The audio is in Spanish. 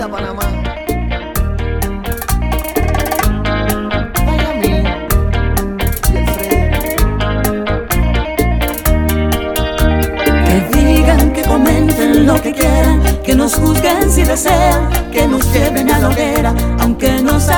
Panamá. Miami y Alfredo. Que digan, que comenten lo que quieran, que nos juzguen si desean, que nos lleven a la hoguera, aunque nos